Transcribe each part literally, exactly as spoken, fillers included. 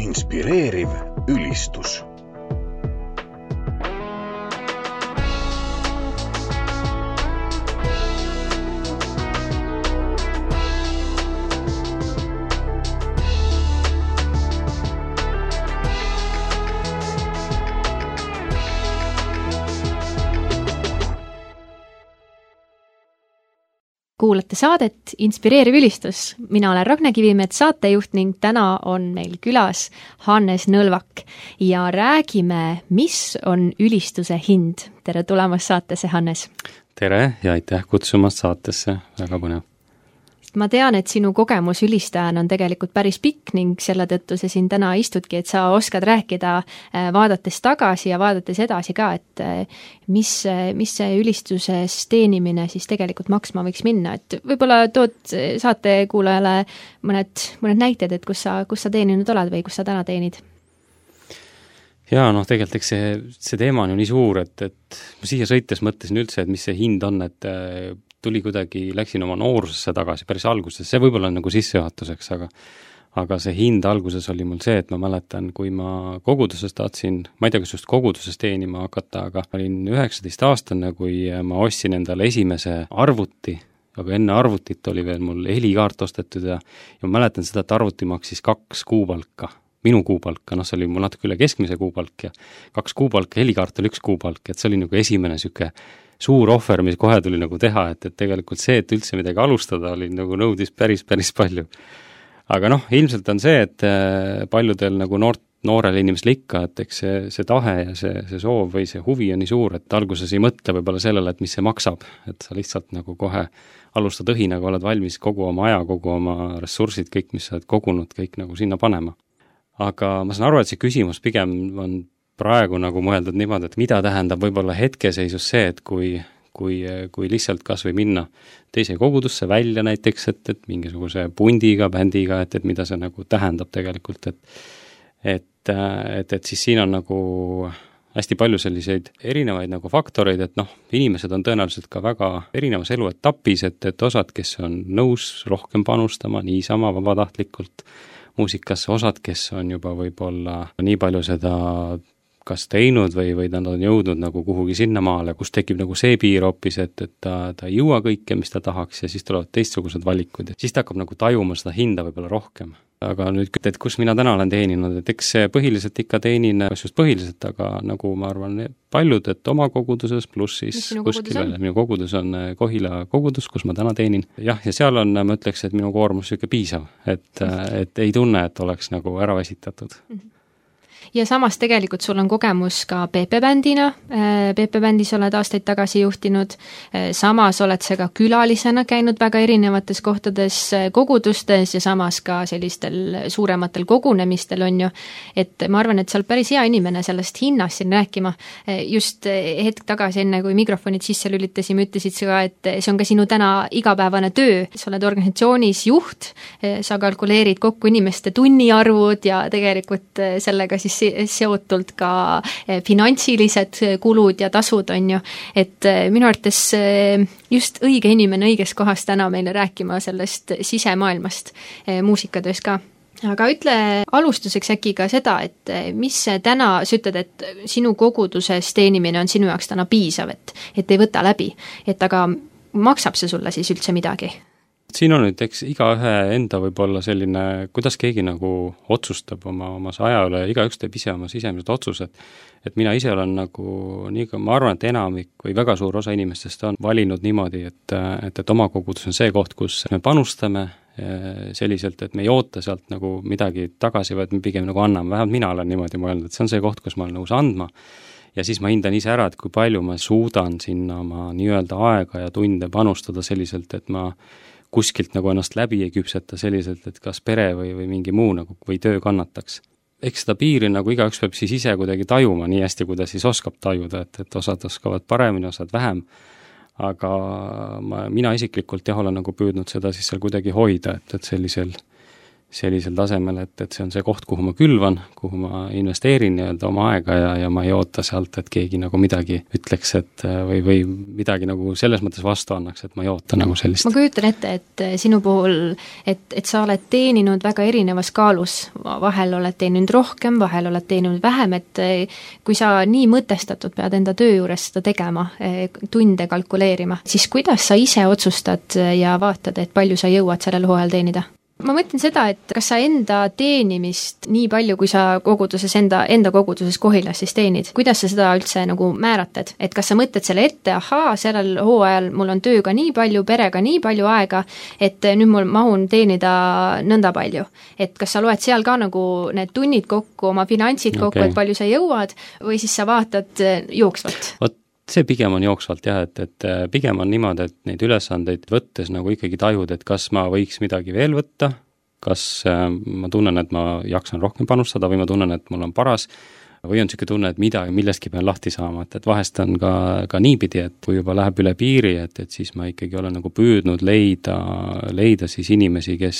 Inspireeriv ülistus. Kuulate saadet Inspireeriv ülistus. Mina olen Ragne Kivimets, saatejuht ning täna on meil külas Hannes Nõlvak ja räägime, mis on ülistuse hind. Tere tulemast saatesse, Hannes! Tere ja aitäh kutsumast saatesse, väga põnev. Ma tean, et sinu kogemus ülistajana on tegelikult päris pikk ning selle tõttu sa siin täna istudki, et sa oskad rääkida vaadates tagasi ja vaadates edasi ka, et mis, mis see ülistuses teenimine siis tegelikult maksma võiks minna. Et võib-olla tood saate kuulajale mõned, mõned näited, et kus sa, kus sa teeninud oled või kus sa täna teenid? Jaa, noh, tegelikult eks see, see teema on ju nii suur, et, et ma siia sõites mõtlesin üldse, et mis see hind on, et tuli kuidagi, läksin oma noorusesse tagasi, päris alguses, see võib-olla on nagu sissejuhatuseks, aga aga see hind alguses oli mul see, et ma mäletan, kui ma koguduses tahtsin, ma ei tea, kas just koguduses teenima hakata, aga olin üheksateist aastane, kui ma ostsin endale esimese arvuti, aga enne arvutit oli veel mul helikaart ostetud ja, ja ma mäletan seda, et arvuti maksis kaks kuupalka, minu kuupalka, noh, see oli mul natuke üle keskmise kuupalk ja kaks kuupalka, helikaart oli üks kuupalk, et see oli nagu esimene süke suur ohver, mis kohe tuli nagu teha, et, et tegelikult see, et üldse midagi alustada, oli nagu nõudis päris, päris palju. Aga noh, ilmselt on see, et paljudel nagu noort, noorel inimesel ikka, et eks see, see tahe ja see, see soov või see huvi on nii suur, et alguses ei mõtle võib-olla sellele, et mis see maksab, et sa lihtsalt nagu kohe alustad õhinaga, oled valmis kogu oma aja, kogu oma ressursid, kõik, mis sa oled kogunud, kõik nagu sinna panema. Aga ma saan aru, et see küsimus pigem on praegu nagu mõeldud niimoodi, et mida tähendab võib-olla hetkeseisus see, et kui, kui, kui lihtsalt kas või minna teise kogudusse välja näiteks, et, et mingisuguse pundiga, bändiga, et, et mida see nagu tähendab tegelikult, et, et, et, et siis siin on nagu hästi palju selliseid erinevaid nagu faktoreid, et noh, inimesed on tõenäoliselt ka väga erinevas eluetapis, et, et osad, kes on nõus rohkem panustama, niisama vabatahtlikult muusikasse, osad, kes on juba võib-olla nii palju seda kas teinud või, või nad on jõudnud nagu kuhugi sinnamaale, kus tekib nagu see piir hoopis, et, et ta, ta ei jõua kõike, mis ta tahaks ja siis tulevad teistsugused valikud ja siis ta hakkab nagu tajuma seda hinda võib-olla rohkem. Aga nüüd, et kus mina täna olen teeninud, et eks põhiliselt ikka teenin, kas just põhiliselt, aga nagu ma arvan, paljud, et oma koguduses pluss siis kuskil veel, minu kogudus on Kohila kogudus, kus ma täna teenin. Jah, ja seal on, ma ütleks, et minu koormus süke piisav, et, et ei tunne, et oleks nagu ära esitatud. Mm-hmm. Ja samas tegelikult sul on kogemus ka P P-bändina, P P-bändis oled aastaid tagasi juhtinud, samas oled sa ka külalisena käinud väga erinevates kohtades kogudustes ja samas ka sellistel suurematel kogunemistel on ju, et ma arvan, et sa oled päris hea inimene sellest hinnast siin rääkima. Just hetk tagasi enne, kui mikrofonid sisse lülitasime, ütlesid sa ka, et see on ka sinu täna igapäevane töö, sa oled organisatsioonis juht, sa kalkuleerid kokku inimeste tunniarvud ja tegelikult sellega siis seotult ka finantsilised kulud ja tasud on ju, et minu arvates just õige inimene õiges kohas täna meile rääkima sellest sisemaailmast muusikatöös ka. Aga ütle alustuseks äkki ka seda, et mis täna, sa ütled, et sinu koguduses teenimine on sinu jaoks täna piisav, et, et ei võta läbi, et aga maksab see sulle siis üldse midagi? Siin on nüüd, eks igaühe enda võib olla selline, kuidas keegi nagu otsustab oma, oma aja üle, igaüks teeb ise oma sisemised otsused, et mina ise olen nagu, nii kui ma arvan, et enamik või väga suur osa inimestest on valinud niimoodi, et, et, et oma kogudus on see koht, kus me panustame selliselt, et me ei oota sealt nagu midagi tagasi, vaid me pigem nagu anname, vähemalt mina olen niimoodi mõelnud, et see on see koht, kus ma olen nõus andma ja siis ma hindan ise ära, et kui palju ma suudan sinna oma nii-öelda aega ja tunde panustada selliselt, et ma kuskilt nagu ennast läbi ei küpseta selliselt, et kas pere või, või mingi muu nagu, või töö kannataks. Eks seda piiri nagu igaüks peab siis ise kuidagi tajuma nii hästi, kui ta siis oskab tajuda, et, et osad oskavad paremini, osad vähem, aga ma, mina isiklikult jah, olen nagu püüdnud seda siis seal kuidagi hoida, et, et sellisel, sellisel tasemel, et, et see on see koht, kuhu ma külvan, kuhu ma investeerin nii-öelda oma aega ja, ja ma ei oota sealt, et keegi nagu midagi ütleks, et või, või midagi nagu selles mõttes vastu annaks, et ma ei oota nagu sellist. Ma kujutan ette, et sinu puhul, et, et sa oled teeninud väga erinevas kaalus, vahel oled teeninud rohkem, vahel oled teeninud vähem, et kui sa nii mõtestatud pead enda töö juures seda tegema, tunde kalkuleerima, siis kuidas sa ise otsustad ja vaatad, et palju sa jõuad sellel hooajal teenida? Ma mõtlen seda, et kas sa enda teenimist nii palju, kui sa koguduses, enda, enda koguduses Kohilas siis teenid, kuidas sa seda üldse nagu määratad? Et kas sa mõtled selle ette, ahaa, sellel hooajal mul on tööga nii palju, perega nii palju aega, et nüüd mul mahun teenida nõnda palju. Et kas sa loed seal ka nagu need tunnid kokku, oma finantsid kokku, okay. Et palju sa jõuad, või siis sa vaatad jooksvalt? Vot see pigem on jooksvalt jah, et, et pigem on niimoodi, et neid ülesandeid võttes nagu ikkagi tajud, et kas ma võiks midagi veel võtta, kas ma tunnen, et ma jaksan rohkem panustada või ma tunnen, et mul on paras, või on niisugune tunne, et midagi, millestki pean lahti saama, et, et vahest on ka, ka niipidi, et kui juba läheb üle piiri, et, et siis ma ikkagi olen nagu püüdnud leida, leida siis inimesi, kes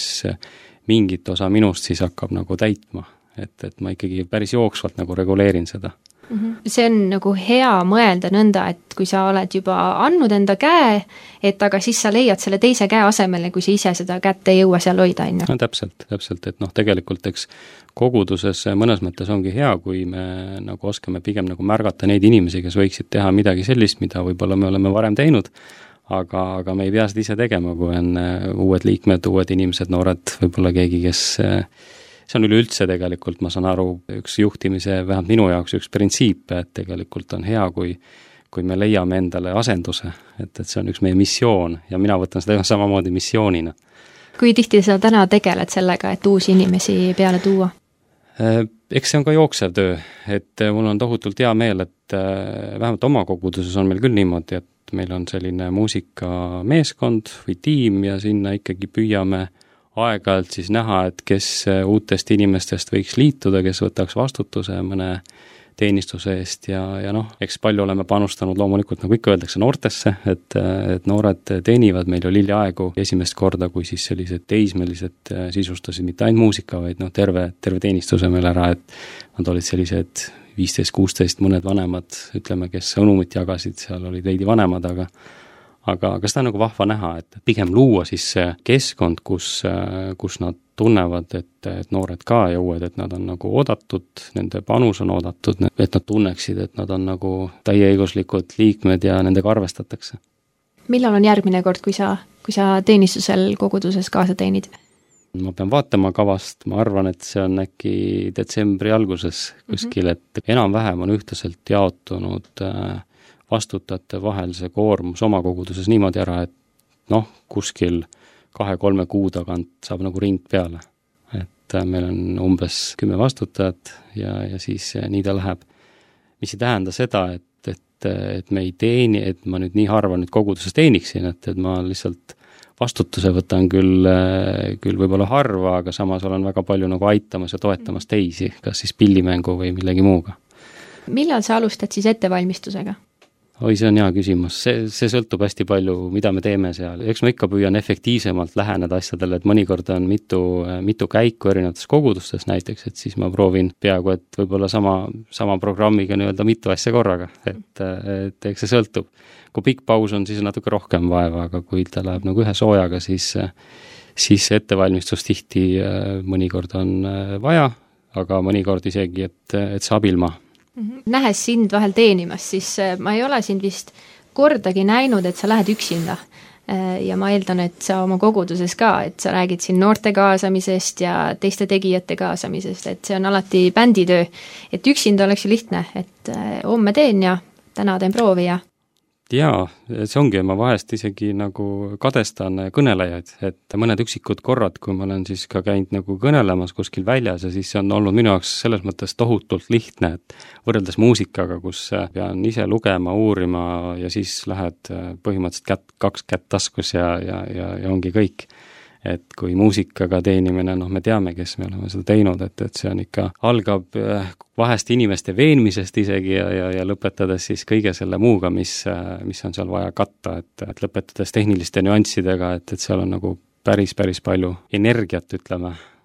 mingit osa minust siis hakkab nagu täitma, et, et ma ikkagi päris jooksvalt nagu reguleerin seda. See on nagu hea mõelda nõnda, et kui sa oled juba andnud enda käe, et aga siis sa leiad selle teise käe asemele, kui sa ise seda kätt ei jõua seal hoida, on ju. No täpselt, täpselt, et noh, tegelikult eks koguduses mõnes mõttes ongi hea, kui me nagu oskame pigem nagu märgata neid inimesi, kes võiksid teha midagi sellist, mida võib-olla me oleme varem teinud, aga, aga me ei pea seda ise tegema, kui on uued liikmed, uued inimesed, noored, võib-olla keegi, kes see on üleüldse tegelikult, ma saan aru, üks juhtimise, vähemalt minu jaoks üks printsiip, et tegelikult on hea, kui, kui me leiame endale asenduse, et, et see on üks meie missioon ja mina võtan seda samamoodi missioonina. Kui tihti sa täna tegeled sellega, et uusi inimesi peale tuua? Eks see on ka jooksev töö, et mul on tohutult hea meel, et vähemalt oma koguduses on meil küll niimoodi, et meil on selline muusikameeskond või tiim ja sinna ikkagi püüame aeg-ajalt siis näha, et kes uutest inimestest võiks liituda, kes võtaks vastutuse mõne teenistuse eest ja, ja noh, eks palju oleme panustanud loomulikult, nagu ikka öeldakse, noortesse, et, et noored teenivad meil ju hiljaaegu esimest korda, kui siis sellised teismelised sisustasid mitte ainult muusika, vaid noh, terve, terve teenistuse meil ära, et nad olid sellised viisteist kuusteist, mõned vanemad, ütleme, kes õnumit jagasid, seal olid veidi vanemad, aga aga, aga seda on nagu vahva näha, et pigem luua siis see keskkond, kus, kus nad tunnevad, et, et noored ka ja uued, et nad on nagu oodatud, nende panus on oodatud, et nad tunneksid, et nad on nagu täieõiguslikud liikmed ja nendega arvestatakse. Millal on järgmine kord, kui sa, kui sa teenistusel koguduses kaasa teenid? Ma pean vaatama kavast, ma arvan, et see on äkki detsembri alguses kuskil, et enam-vähem on ühtlaselt jaotunud äh, vastutajate vahel see koormus oma koguduses niimoodi ära, et noh, kuskil kahe-kolme kuu tagant saab nagu ring peale. Et meil on umbes kümme vastutajat ja, ja siis nii ta läheb. Mis ei tähenda seda, et, et, et me ei teeni, et ma nüüd nii harva nüüd koguduses teeniksin, et, et ma lihtsalt vastutuse võtan küll, küll võib-olla harva, aga samas olen väga palju nagu aitamas ja toetamas teisi, kas siis pillimängu või millegi muuga. Millal sa alustad siis ettevalmistusega? Oi, see on hea küsimus. See, see sõltub hästi palju, mida me teeme seal. Eks ma ikka püüan efektiivsemalt läheneda asjadele, et mõnikord on mitu, mitu käiku erinevates kogudustes näiteks, et siis ma proovin peaaegu, et võib-olla sama, sama programmiga nii-öelda mitu asja korraga, et, et eks see sõltub. Kui pikk paus on, siis natuke rohkem vaeva, aga kui ta läheb nagu ühe soojaga, siis, siis ettevalmistus tihti mõnikord on vaja, aga mõnikord isegi, et, et saab ilma. Nähes sind vahel teenimas, siis ma ei ole sind vist kordagi näinud, et sa lähed üksinda. Ja ma eeldan, et sa oma koguduses ka, et sa räägid siin noorte kaasamisest ja teiste tegijate kaasamisest, et see on alati bänditöö. Et üksinda oleks ju lihtne, et homme teen ja täna teen proovi ja Jaa, see ongi, ma vahest isegi nagu kadestan kõnelejaid, et mõned üksikud korrad, kui ma olen siis ka käinud nagu kõnelemas kuskil väljas ja siis see on olnud minu jaoks selles mõttes tohutult lihtne, et võrreldes muusikaga, kus pean ise lugema, uurima ja siis lähed põhimõtteliselt kätt, kaks kätt taskus ja, ja, ja, ja ongi kõik. Et kui muusikaga teenimine, noh me teame, kes me oleme seda teinud, et, et see on ikka, algab vahest inimeste veenmisest isegi ja, ja, ja lõpetades siis kõige selle muuga, mis, mis on seal vaja katta, et, et lõpetades tehniliste nüanssidega, et, et seal on nagu päris, päris palju energiat, ütleme,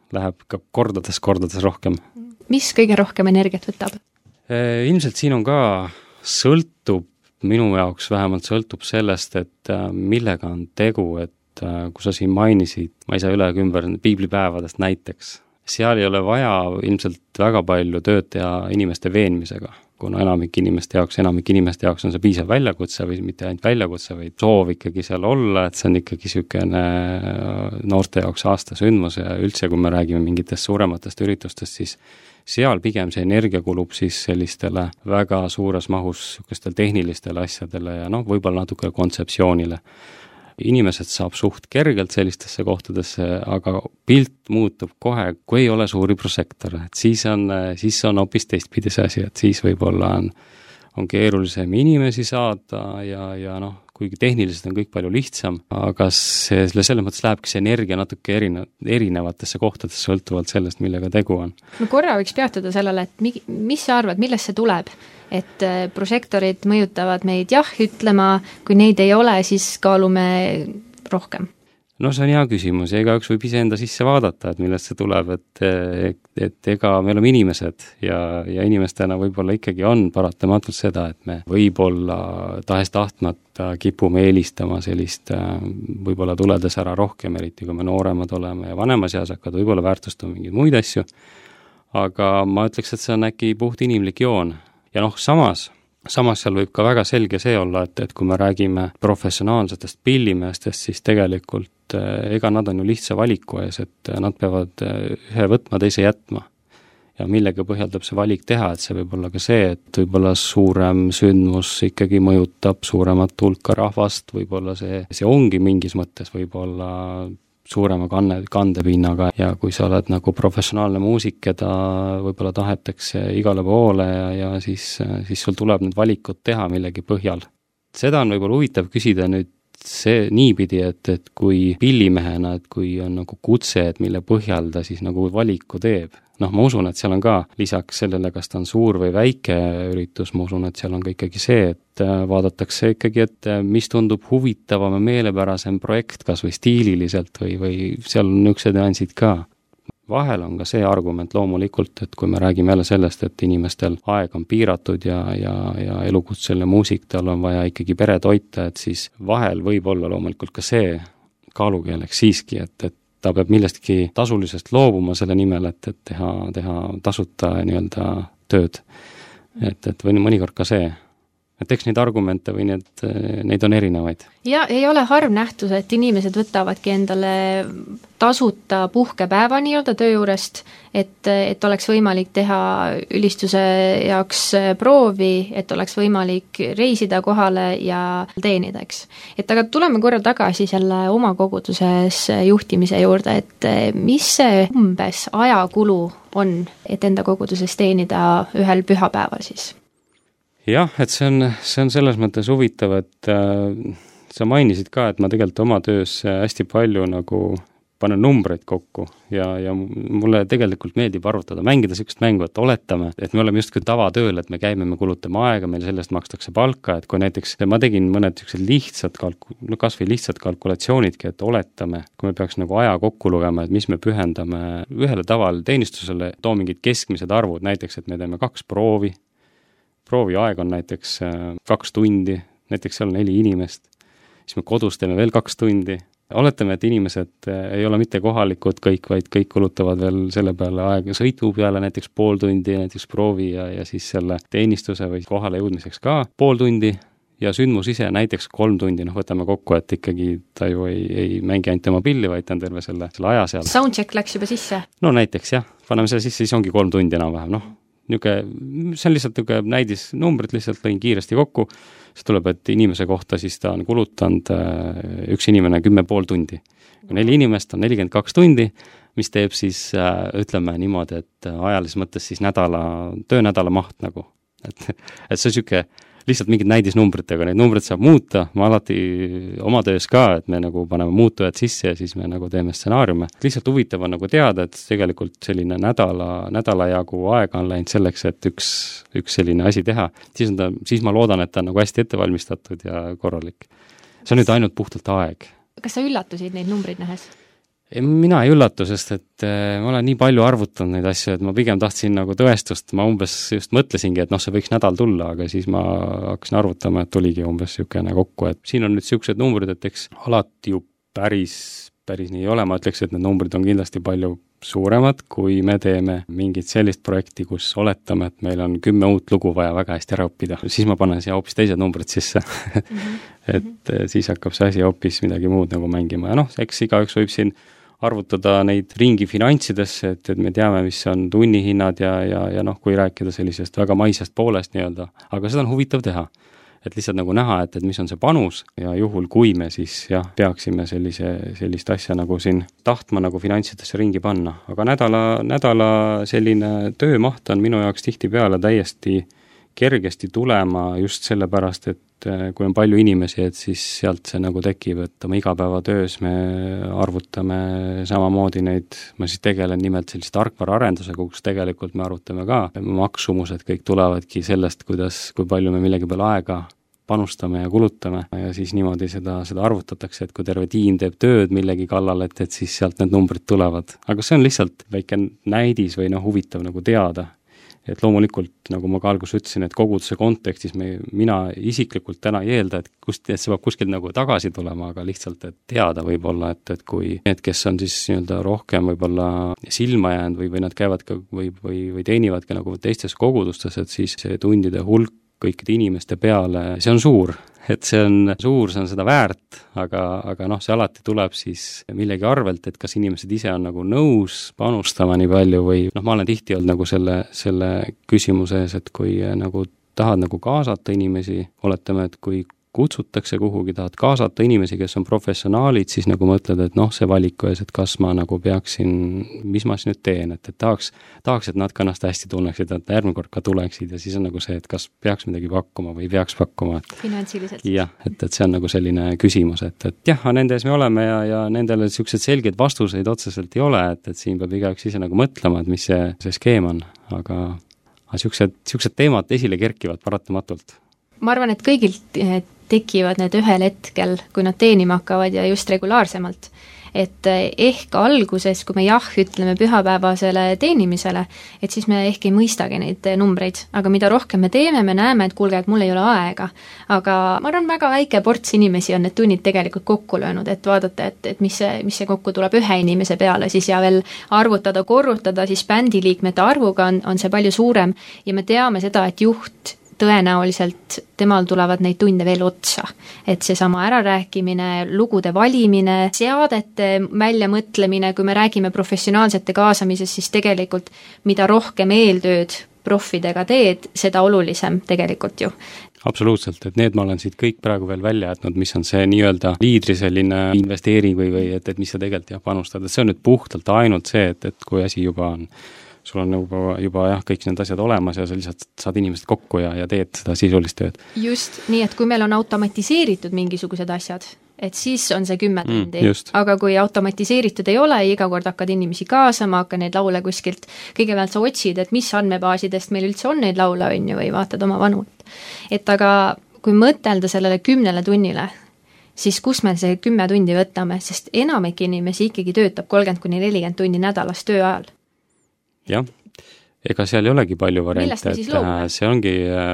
läheb ka kordades, kordades rohkem. Mis kõige rohkem energiat võtab? Ilmselt siin on ka, sõltub, minu jaoks vähemalt sõltub sellest, et millega on tegu, et kui sa siin mainisid, ma ei saa üle ümber piiblipäevadest näiteks, seal ei ole vaja ilmselt väga palju tööd teha inimeste veenmisega, kuna enamik inimeste jaoks, enamik inimeste jaoks on see piisav väljakutse või mitte ainult väljakutse, või soov ikkagi seal olla, et see on ikkagi niisugune noorte jaoks aastasündmus ja üldse, kui me räägime mingitest suurematest üritustest, siis seal pigem see energia kulub siis sellistele väga suures mahus niisugustele tehnilistele asjadele ja noh, võib-olla natuke kontseptsioonile. Inimesed saab suht kergelt sellistesse kohtadesse, aga pilt muutub kohe, kui ei ole suuri prosektore, et siis on, siis on hoopis teistpidi see asi, et siis võib-olla on, on keerulisem inimesi saada ja, ja noh, kuigi tehniliselt on kõik palju lihtsam, aga see, selles mõttes lähebki see energia natuke erine, erinevatesse kohtadesse sõltuvalt sellest, millega tegu on. No korra võiks peatuda sellele, et mi, mis sa arvad, millest see tuleb? Et prožektorid mõjutavad meid jah ütlema, kui neid ei ole, siis kaalume rohkem. No see on hea küsimus ja igaüks võib iseenda sisse vaadata, et millest see tuleb, et, et, et ega me oleme inimesed ja, ja inimestena võib-olla ikkagi on paratamatult seda, et me võib-olla tahes tahtmata kipume eelistama sellist võib-olla tuledes ära rohkem, eriti kui me nooremad oleme ja vanemas eas hakkad võib-olla väärtustama mingeid muid asju, aga ma ütleks, et see on äkki puht inimlik joon. Ja noh, samas, samas seal võib ka väga selge see olla, et, et kui me räägime professionaalsetest pillimeestest, siis tegelikult ega nad on ju lihtsa valiku ees, et nad peavad ühe võtma, teise jätma. Ja millega põhjaldab see valik teha, et see võib olla ka see, et võib-olla suurem sündmus ikkagi mõjutab suuremat hulka rahvast, võib-olla see, see ongi mingis mõttes võib-olla suurema kanne, kandepinnaga ja kui sa oled nagu professionaalne muusik, keda võib-olla tahetakse igale poole ja, ja siis, siis sul tuleb need valikud teha millegi põhjal. Seda on võib-olla huvitav küsida nüüd see niipidi, et, et kui pillimehena, et kui on nagu kutse, et mille põhjal ta siis nagu valiku teeb. Noh, ma usun, et seal on ka lisaks sellele, kas ta on suur või väike üritus, ma usun, et seal on ka ikkagi see, et vaadatakse ikkagi, et mis tundub huvitavam ja meelepärasem projekt, kas või stiililiselt või, või seal on niisugused nüansid ka. Vahel on ka see argument loomulikult, et kui me räägime jälle sellest, et inimestel aeg on piiratud ja, ja, ja elukutseline muusik, tal on vaja ikkagi pere toita, et siis vahel võib olla loomulikult ka see kaalukeeleks siiski, et, et ta peab millestki tasulisest loobuma selle nimel, et, et teha, teha tasuta nii-öelda tööd. Et, et või mõnikord ka see. Et eks neid argumente või need, neid on erinevaid. Ja ei ole harv nähtus, et inimesed võtavadki endale tasuta puhkepäeva nii-öelda töö juurest, et, et oleks võimalik teha ülistuse jaoks proovi, et oleks võimalik reisida kohale ja teenida, eks. Et aga tuleme korra tagasi selle oma koguduses juhtimise juurde, et mis see umbes ajakulu on, et enda koguduses teenida ühel pühapäeval siis? Jah, et see on, see on selles mõttes huvitav, et äh, sa mainisid ka, et ma tegelikult oma töös hästi palju nagu panen numbreid kokku ja, ja mulle tegelikult meeldib arvutada, mängida sellist mängu, et oletame, et me oleme justkui tavatööl, et me käime, me kulutame aega, meil sellest makstakse palka, et kui näiteks ma tegin mõned lihtsad kalku-, no kas või lihtsad kalkulatsioonidki, et oletame, kui me peaks nagu aja kokku lugema, et mis me pühendame ühele tavale teenistusele, too mingid keskmised arvud, näiteks, et me teeme kaks proovi, proovi aeg on näiteks kaks tundi, näiteks seal on neli inimest, siis me kodus teeme veel kaks tundi. Oletame, et inimesed ei ole mitte kohalikud kõik, vaid kõik kulutavad veel selle peale aega sõitu peale näiteks pool tundi, näiteks proovi ja, ja siis selle teenistuse või kohale jõudmiseks ka pool tundi ja sündmus ise näiteks kolm tundi, noh võtame kokku, et ikkagi ta ju ei, ei mängi ainult tema pilli, vaid ta on terve selle, selle aja seal. Soundcheck läks juba sisse? No näiteks jah, paneme selle sisse, siis ongi kolm tundi enam-vähem, noh. Niuke, see on lihtsalt niuke näidis numbrit, lihtsalt lõin kiiresti kokku, siis tuleb, et inimese kohta siis ta on kulutanud üks inimene kümme pool tundi. Kui neli inimest on nelikümmend kaks tundi, mis teeb siis, ütleme niimoodi, et ajalises mõttes siis nädala, töönädala maht nagu. Et, et see on siuke lihtsalt mingid näidisnumbritega, neid numbrid saab muuta, ma alati oma töös ka, et me nagu paneme muutujad sisse ja siis me nagu teeme stsenaariume. Lihtsalt huvitav on nagu teada, et tegelikult selline nädala, nädala jagu aega on läinud selleks, et üks, üks selline asi teha. Siis, on ta, siis ma loodan, et ta on nagu hästi ettevalmistatud ja korralik. See on nüüd ainult puhtalt aeg. Kas sa üllatusid neid numbrid nähes? Mina ei üllatu, sest et ma olen nii palju arvutanud neid asju, et ma pigem tahtsin nagu tõestust, ma umbes just mõtlesingi, et noh, see võiks nädal tulla, aga siis ma hakkasin arvutama, et tuligi umbes niisugune kokku, et siin on nüüd niisugused numbrid, et eks alati ju päris, päris nii ei ole, ma ütleks, et need numbrid on kindlasti palju suuremad, kui me teeme mingit sellist projekti, kus oletame, et meil on kümme uut lugu vaja väga hästi ära õppida, siis ma panen siia hoopis teised numbrid sisse mm-hmm. et siis hakkab see asi hoopis midagi muud nagu mängima ja noh, eks igaüks võib siin arvutada neid ringi finantsidesse, et, et me teame, mis on tunnihinnad ja, ja, ja noh, kui rääkida sellisest väga maisest poolest nii-öelda, aga seda on huvitav teha. Et lihtsalt nagu näha, et, et mis on see panus ja juhul, kui me siis jah, peaksime sellise, sellist asja nagu siin tahtma nagu finantsidesse ringi panna. Aga nädala, nädala selline töömaht on minu jaoks tihtipeale täiesti kergesti tulema just sellepärast, et kui on palju inimesi, et siis sealt see nagu tekib, et oma igapäevatöös me arvutame samamoodi neid, ma siis tegelen nimelt sellist tarkvaraarendusega, kus tegelikult me arvutame ka maksumused, kõik tulevadki sellest, kuidas, kui palju me millegi peale aega panustame ja kulutame ja siis niimoodi seda, seda arvutatakse, et kui terve tiim teeb tööd millegi kallal, et, et siis sealt need numbrid tulevad. Aga see on lihtsalt väike näidis või noh, huvitav nagu teada. Et loomulikult, nagu ma ka algus ütlesin, et koguduse kontekstis me, mina isiklikult täna ei eelda, et, kust, et see peab kuskilt nagu tagasi tulema, aga lihtsalt, et teada võib-olla, et, et kui need, kes on siis nii-öelda rohkem võib-olla silma jäänud või, või nad käivad ka või, või, või teenivad ka nagu teistes kogudustes, et siis see tundide hulk kõikide inimeste peale, see on suur. Et see on suur, see on seda väärt, aga, aga noh, see alati tuleb siis millegi arvelt, et kas inimesed ise on nagu nõus panustama nii palju või noh, ma olen tihti olnud nagu selle, selle küsimuse ees, et kui nagu tahad nagu kaasata inimesi, oletame, et kui kutsutakse kuhugi, tahad kaasata inimesi, kes on professionaalid, siis nagu mõtled, et noh, see valiku ees, et kas ma nagu peaksin, mis ma siis nüüd teen, et, et tahaks, tahaks, et nad ka ennast hästi tunneksid, et järgmine kord ka tuleksid ja siis on nagu see, et kas peaks midagi pakkuma või peaks pakkuma. Et, finantsiliselt. Jah, et, et see on nagu selline küsimus, et, et jah, nende ees me oleme ja, ja nendele niisugused selgeid vastuseid otseselt ei ole, et, et siin peab igaüks ise nagu mõtlema, et mis see, see skeem on, aga niisugused, niisugused teemad esile kerkivad paratamatult. Ma arvan, et kõigilt tekivad need ühel hetkel, kui nad teenima hakkavad ja just regulaarsemalt. Et ehk alguses, kui me jah ütleme pühapäevasele teenimisele, et siis me ehk ei mõistagi neid numbreid, aga mida rohkem me teeme, me näeme, et kuulge, et mul ei ole aega. Aga ma arvan, väga väike ports inimesi on need tunnid tegelikult kokku löönud, et vaadata, et, et mis see, mis see kokku tuleb ühe inimese peale siis ja veel arvutada, korrutada siis bändiliikmete arvuga on, on see palju suurem ja me teame seda, et juht tõenäoliselt temal tulevad neid tunde veel otsa. Et seesama ärarääkimine, lugude valimine, seadete väljamõtlemine, kui me räägime professionaalsete kaasamisest, siis tegelikult mida rohkem eeltööd profidega teed, seda olulisem tegelikult ju. Absoluutselt, et need ma olen siit kõik praegu veel välja jätnud, mis on see nii-öelda liidri selline investeering või, või et, et mis sa tegelikult jah panustad, et see on nüüd puhtalt ainult see, et, et kui asi juba on sul on juba, juba jah, kõik need asjad olemas ja sa lihtsalt saad inimesed kokku ja, ja teed seda sisulist tööd. Just, nii et kui meil on automatiseeritud mingisugused asjad, et siis on see kümme tundi, mm, aga kui automatiseeritud ei ole, iga kord hakkad inimesi kaasama, hakka neid laule kuskilt, kõigepealt sa otsid, et mis andmebaasidest meil üldse on neid laule on ju, või vaatad oma vanut. Et aga kui mõtelda sellele kümnele tunnile, siis kus me see kümme tundi võtame, sest enamik inimesi ikkagi töötab kolmkümmend kuni nelikümmend tundi nädalas töö ajal. Jah, ega seal ei olegi palju variante, et loomume? See ongi,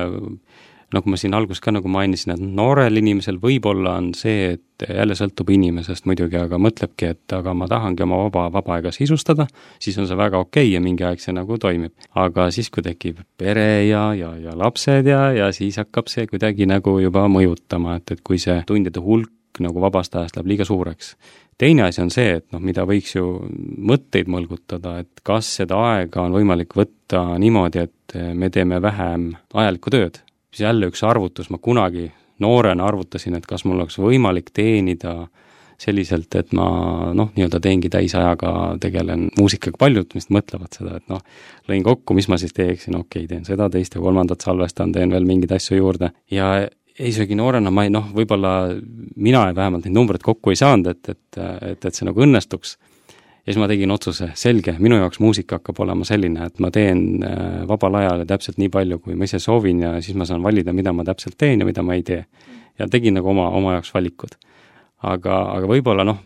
nagu ma siin algus ka nagu mainisin, et noorel inimesel võib-olla on see, et jälle sõltub inimesest muidugi, aga mõtlebki, et aga ma tahangi oma vaba, vaba aega sisustada, siis on see väga okei ja mingi aeg see nagu toimib. Aga siis, kui tekib pere ja, ja, ja lapsed ja, ja siis hakkab see kuidagi nagu juba mõjutama, et, et kui see tundide hulk nagu vabast ajast läheb liiga suureks. Teine asi on see, et noh, mida võiks ju mõtteid mõlgutada, et kas seda aega on võimalik võtta niimoodi, et me teeme vähem ajalikku tööd. Siis jälle üks arvutus, ma kunagi noorena arvutasin, et kas mul oleks võimalik teenida selliselt, et ma noh, nii-öelda teengi täisajaga, tegelen muusikaga, paljud vist mõtlevad seda, et noh, lõin kokku, mis ma siis teeksin, okei, teen seda, teist ja kolmandat salvestan, teen veel mingeid asju juurde ja isegi noorena ma ei, noh, võib-olla mina vähemalt neid numbreid kokku ei saanud, et, et, et, et see nagu õnnestuks. Ja siis ma tegin otsuse, selge, minu jaoks muusika hakkab olema selline, et ma teen vabal ajal täpselt nii palju, kui ma ise soovin ja siis ma saan valida, mida ma täpselt teen ja mida ma ei tee. Ja tegin nagu oma, oma jaoks valikud. Aga, aga võib-olla noh,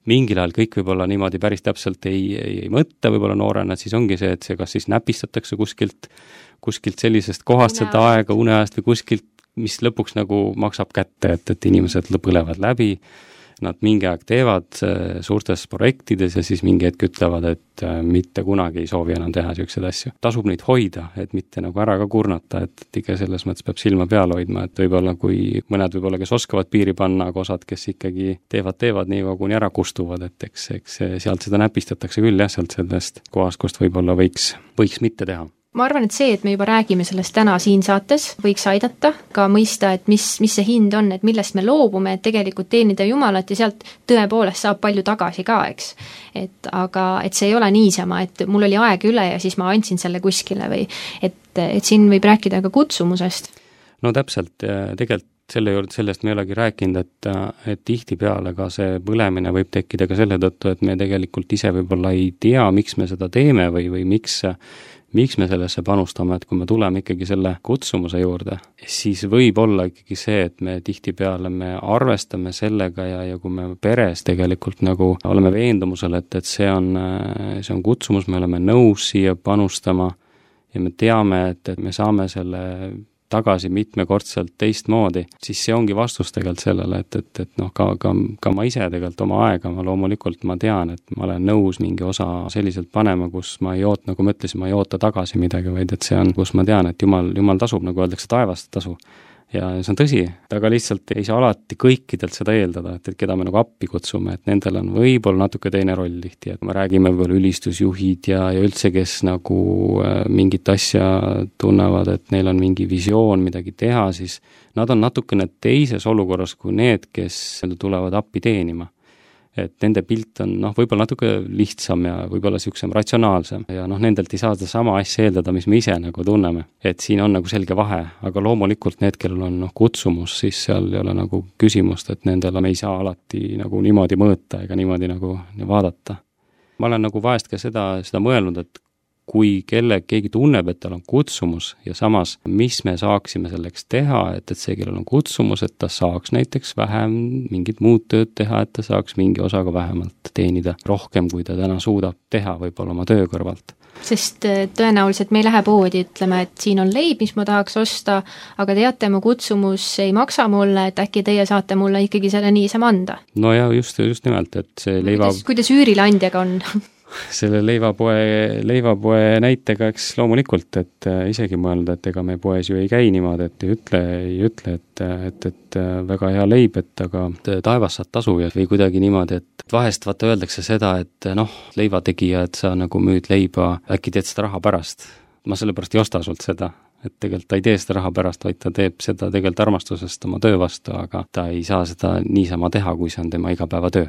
mingil ajal kõik võib-olla niimoodi päris täpselt ei, ei, ei mõtle võib-olla noorena, siis ongi see, et see kas siis näpistatakse kuskilt, kuskilt sellisest kohast seda aega, uneajast või kuskilt, mis lõpuks nagu maksab kätte, et, et inimesed põlevad läbi, nad mingi aeg teevad suurtes projektides ja siis mingi hetk ütlevad, et mitte kunagi ei soovi enam teha niisuguseid asju. Tasub neid hoida, et mitte nagu ära ka kurnata, et, et ikka selles mõttes peab silma peal hoidma, et võib-olla kui mõned võib-olla, kes oskavad piiri panna, aga osad, kes ikkagi teevad, teevad nii kuni ära kustuvad, et eks, eks sealt seda näpistatakse küll jah, sealt sellest kohast, kust võib-olla võiks, võiks mitte teha. Ma arvan, et see, et me juba räägime sellest täna siin saates, võiks aidata ka mõista, et mis, mis see hind on, et millest me loobume, et tegelikult teenida Jumalat ja sealt tõepoolest saab palju tagasi ka, eks. Et, aga et see ei ole niisama, et mul oli aeg üle ja siis ma andsin selle kuskile või et, et siin võib rääkida ka kutsumusest. No täpselt, tegelikult selle juurde, sellest me ei olegi rääkinud, et, et tihtipeale ka see põlemine võib tekkida ka selle tõttu, et me tegelikult ise võib-olla ei tea, miks me seda teeme või, või miks miks me sellesse panustame, et kui me tuleme ikkagi selle kutsumuse juurde, siis võib olla ikkagi see, et me tihtipeale me arvestame sellega ja, ja kui me peres tegelikult nagu oleme veendumusel, et, et see on, see on kutsumus, me oleme nõus siia panustama ja me teame, et, et me saame selle tagasi mitmekordselt teistmoodi, siis see ongi vastus tegelikult sellele, et, et, et noh, ka, ka, ka ma ise tegelikult oma aega, ma loomulikult ma tean, et ma olen nõus mingi osa selliselt panema, kus ma ei oota, nagu ma ütlesin, ma ei oota tagasi midagi, vaid et see on, kus ma tean, et Jumal, Jumal tasub, nagu öeldakse, taevast tasu. Ja see on tõsi, aga lihtsalt ei saa alati kõikidelt seda eeldada, et, et keda me nagu appi kutsume, et nendel on võib-olla natuke teine roll tihti, et me räägime võib-olla ülistusjuhid ja, ja üldse, kes nagu äh, mingit asja tunnevad, et neil on mingi visioon midagi teha, siis nad on natukene teises olukorras kui need, kes tulevad appi teenima. Et nende pilt on noh, võib-olla natuke lihtsam ja võib-olla niisugusem ratsionaalsem ja noh, nendelt ei saa seda sama asja eeldada, mis me ise nagu tunneme. Et siin on nagu selge vahe, aga loomulikult need, kellel on noh, kutsumus, siis seal ei ole nagu küsimust, et nendel me ei saa alati nagu niimoodi mõõta ega niimoodi nagu vaadata. Ma olen nagu vahest ka seda, seda mõelnud, et kui kelle, keegi tunneb, et tal on kutsumus ja samas, mis me saaksime selleks teha, et, et see, kellel on kutsumus, et ta saaks näiteks vähem mingit muud tööd teha, et ta saaks mingi osaga vähemalt teenida rohkem, kui ta täna suudab teha võib-olla oma töö kõrvalt. Sest tõenäoliselt me ei lähe poodi, ütleme, et siin on leib, mis ma tahaks osta, aga teate, mu kutsumus ei maksa mulle, et äkki teie saate mulle ikkagi selle niisama anda. No ja just, just nimelt, et see leiva... Kuidas, kuidas üürileandjaga on? Selle leivapoe, leivapoe näitega, eks loomulikult, et äh, isegi mõelda, et ega me poes ju ei käi niimoodi, et ei ütle, ei ütle, et, et, et väga hea leib, et aga taevas saad tasu ja või kuidagi niimoodi, et vahest vaata öeldakse seda, et noh, leivategija, et sa nagu müüd leiba, äkki teed seda raha pärast. Ma sellepärast ei osta sult seda, et tegelikult ta ei tee seda raha pärast, vaid ta teeb seda tegelikult armastusest oma töö vastu, aga ta ei saa seda niisama teha, kui see on tema igapäevatöö.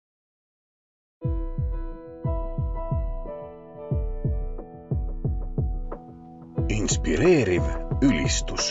Inspireeriv ülistus.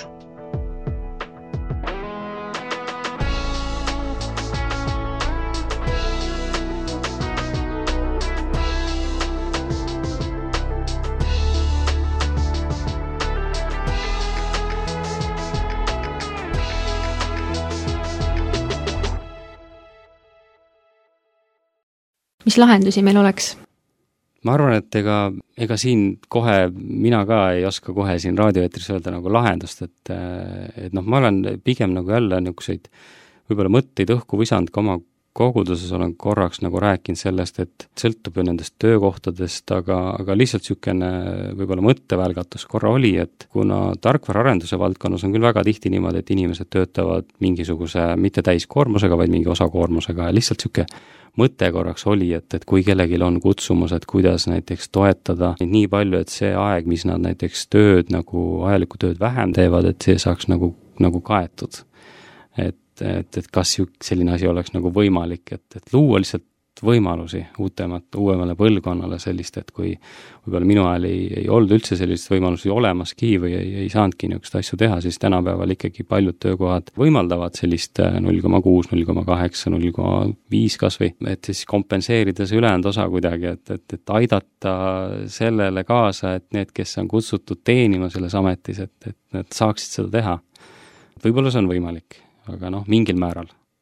Mis lahendusi meil oleks? Ma arvan, et ega, ega siin kohe, mina ka ei oska kohe siin raadioeetris öelda nagu lahendust, et, et noh, ma olen pigem nagu jälle niisuguseid võib-olla mõtteid õhku visanud ka oma koguduses, olen korraks nagu rääkinud sellest, et sõltub ju nendest töökohtadest, aga, aga lihtsalt niisugune võib-olla mõttevälgatus korra oli, et kuna tarkvaraarenduse valdkonnas on küll väga tihti niimoodi, et inimesed töötavad mingisuguse mitte täiskoormusega, vaid mingi osakoormusega ja lihtsalt niisugune mõte korraks oli, et, et kui kellelgi on kutsumus, et kuidas näiteks toetada nii palju, et see aeg, mis nad näiteks tööd nagu ajalikku tööd vähem teevad, et see saaks nagu, nagu kaetud. Et, et, et kas selline asi oleks nagu võimalik, et, et luua lihtsalt võimalusi uutemat, uuemale põlvkonnale sellist, et kui võib-olla minu ajal ei, ei olnud üldse sellist võimalusi olemaski või ei, ei saanudki niisugust asju teha, siis tänapäeval ikkagi paljud töökohad võimaldavad sellist null koma kuus, null koma kaheksa, null koma viis kas või, et siis kompenseerida see ülejäänud osa kuidagi, et, et, et aidata sellele kaasa, et need, kes on kutsutud teenima selles ametis, et, et need saaksid seda teha. Võib-olla see on võimalik, aga noh, mingil määral.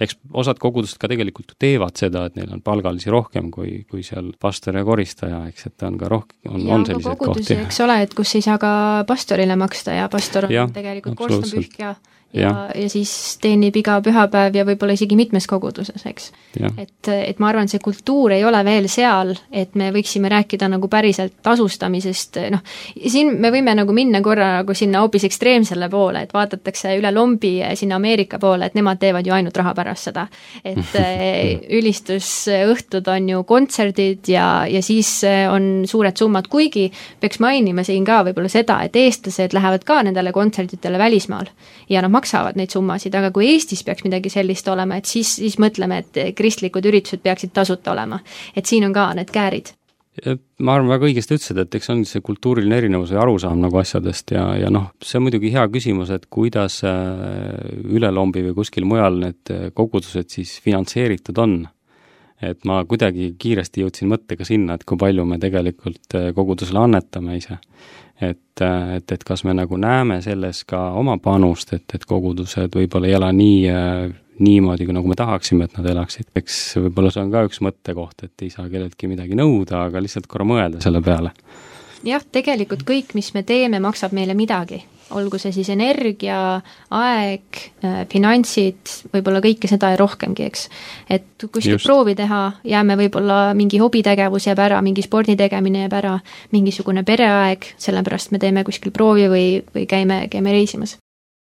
eks osad kogudused ka tegelikult teevad seda, et neil on palgalisi rohkem kui, kui seal pastor ja koristaja, eks, et on ka rohkem, on, on selliseid kohti. Eks ole, et kus ei saa ka pastorile maksta ja pastor on ja, tegelikult korstnapühkja ja, ja, ja siis teenib iga pühapäev ja võib-olla isegi mitmes koguduses, eks. Et, et ma arvan, see kultuur ei ole veel seal, et me võiksime rääkida nagu päriselt tasustamisest, noh, siin me võime nagu minna korra nagu sinna hoopis ekstreemsele poole, et vaadatakse üle lombi sinna Ameerika poole, et nemad teevad ju ainult raha pärast seda. Et ülistusõhtud on ju kontserdid ja, ja siis on suured summad, kuigi peaks mainima siin ka võib-olla seda, et eestlased lähevad ka nendele kontserditele välismaal ja nad maksavad neid summasid, aga kui Eestis peaks midagi sellist olema, et siis, siis mõtleme, et kristlikud üritused peaksid tasuta olema. Et siin on ka need käärid. Ma arvan, väga õigesti ütlesid, et eks on see kultuuriline erinevus või arusaam nagu asjadest ja, ja noh, see on muidugi hea küsimus, et kuidas ülelombi või kuskil mujal need kogudused siis finantseeritud on. Et ma kuidagi kiiresti jõudsin mõttega sinna, et kui palju me tegelikult kogudusele annetame ise. Et, et, et kas me nagu näeme selles ka oma panust, et, et kogudused võib-olla ei ela nii, niimoodi, nagu me tahaksime, et nad elaksid. Eks võib-olla see on ka üks mõttekoht, et ei saa kelleltki midagi nõuda, aga lihtsalt korra mõelda selle peale. Jah, tegelikult kõik, mis me teeme, maksab meile midagi. Olgu see siis energia, aeg, finantsid, võib-olla kõike seda ja rohkemgi, eks. Et kuskil Just. proovi teha, jääme võib-olla mingi hobitegevus jääb ära, mingi spordi tegemine jääb ära, mingisugune pereaeg, sellepärast me teeme kuskil proovi või, või käime, käime reisimas.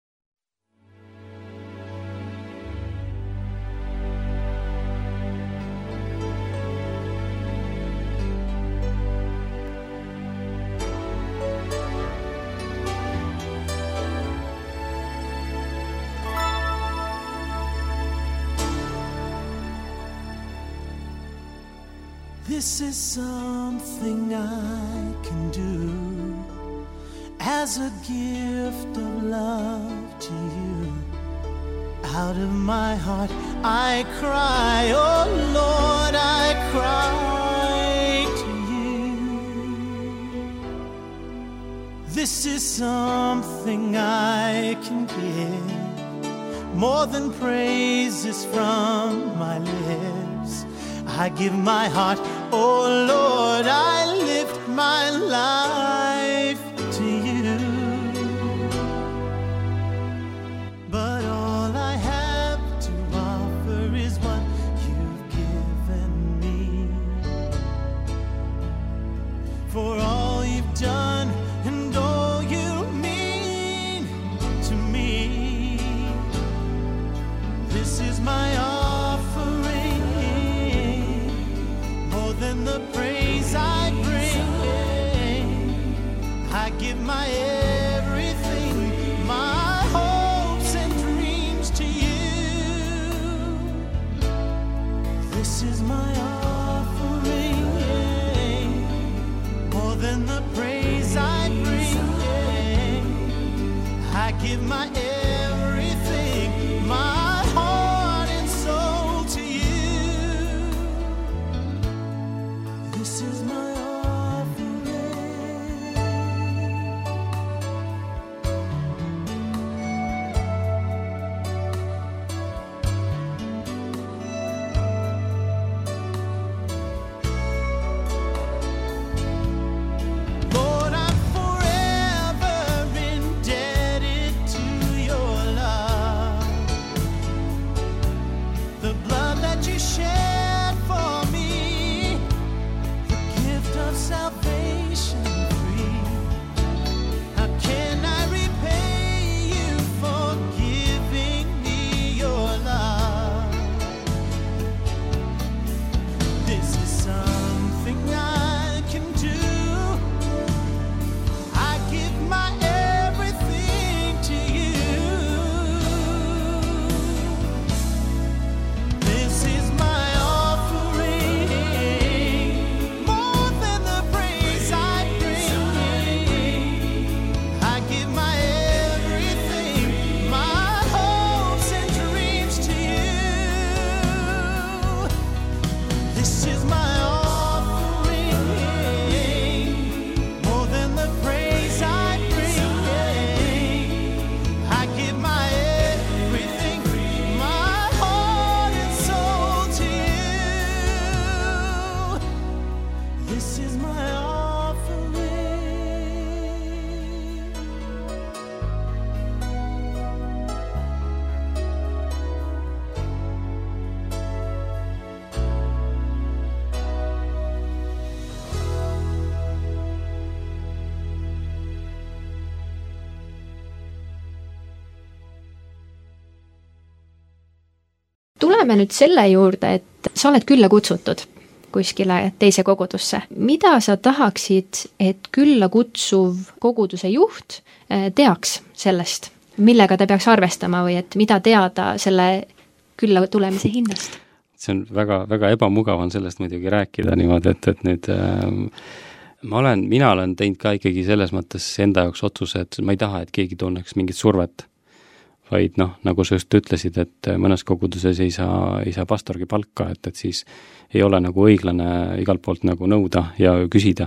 This is something I can do as a gift of love to you. Out of my heart I cry, oh Lord, I cry to you. This is something I can give, more than praises from my lips. I give my heart, oh Lord, I lift my life to you. But all I have to offer is what you've given me. For all you've done and all you mean to me, this is my offering. Than the praise I bring, I give my everything, my hopes and dreams to you. This is my offering, more than the praise I bring, I give my everything, my heart and soul to you. This is my Lord, I'm forever indebted to you. tuleme nüüd selle juurde, et sa oled külla kutsutud kuskile teise kogudusse. Mida sa tahaksid, et külla kutsuv koguduse juht teaks sellest, millega ta peaks arvestama või et mida teada selle külla tulemise hinnast? See on väga, väga ebamugav on sellest muidugi rääkida niimoodi, et, et nüüd äh, ma olen, mina olen teinud ka ikkagi selles mõttes enda jaoks otsuse, et ma ei taha, et keegi tunneks mingit survet, vaid noh, nagu sa just ütlesid, et mõnes koguduses ei saa, ei saa pastorgi palka, et, et siis ei ole nagu õiglane igalt poolt nagu nõuda ja küsida.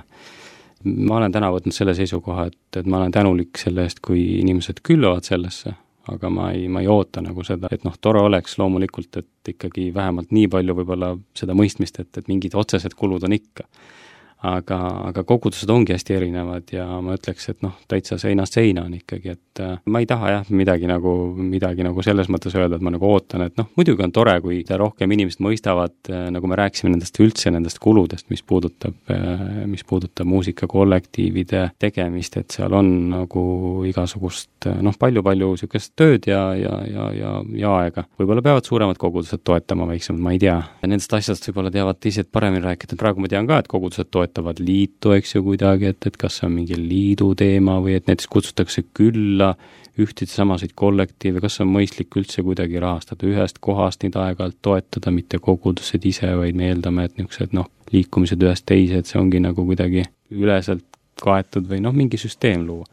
Ma olen täna võtnud selle seisukoha, et, et ma olen tänulik selle eest, kui inimesed külluvad sellesse, aga ma ei, ma ei oota nagu seda, et noh, tore oleks loomulikult, et ikkagi vähemalt nii palju võib-olla seda mõistmist, et, et mingid otsesed kulud on ikka. Aga, aga kogudused ongi hästi erinevad ja ma ütleks, et noh, täitsa seinast seina on ikkagi, et äh, ma ei taha jah, midagi nagu, midagi nagu selles mõttes öelda, et ma nagu ootan, et noh, muidugi on tore, kui rohkem inimesed mõistavad, äh, nagu me rääkisime nendest üldse nendest kuludest, mis puudutab, äh, mis puudutab muusikakollektiivide tegemist, et seal on nagu igasugust äh, noh, palju-palju niisugust tööd ja, ja, ja, ja, ja aega. Võib-olla peavad suuremad kogudused toetama väiksemad, ma ei tea. Ja nendest asjast võib-olla teavad teised paremini rääkida, praegu ma tean ka, et kogudused toetavad liitu, eks ju kuidagi, et, et kas see on mingi liidu teema või et näiteks kutsutakse külla ühtid samasid kollektiive, kas on mõistlik üldse kuidagi rahastada ühest kohast neid aeg-ajalt toetada, mitte kogudused ise, vaid me eeldame, et niisugused noh, liikumised ühest teise, et see ongi nagu kuidagi üleselt kaetud või noh, mingi süsteem luua.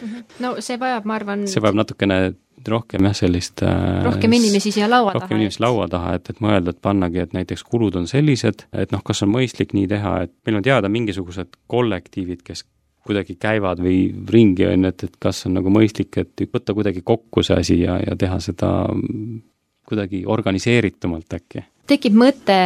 No see vajab, ma arvan... See vajab natukene rohkem jah, sellist rohkem inimesi siia laua taha. Rohkem inimesi laua taha, et, et mõelda, et pannagi, et näiteks kulud on sellised, et noh, kas on mõistlik nii teha, et meil on teada mingisugused kollektiivid, kes kuidagi käivad või ringi on, et, et kas on nagu mõistlik, et võtta kuidagi kokku see asi ja, ja teha seda kuidagi organiseeritumalt äkki. Tekib mõte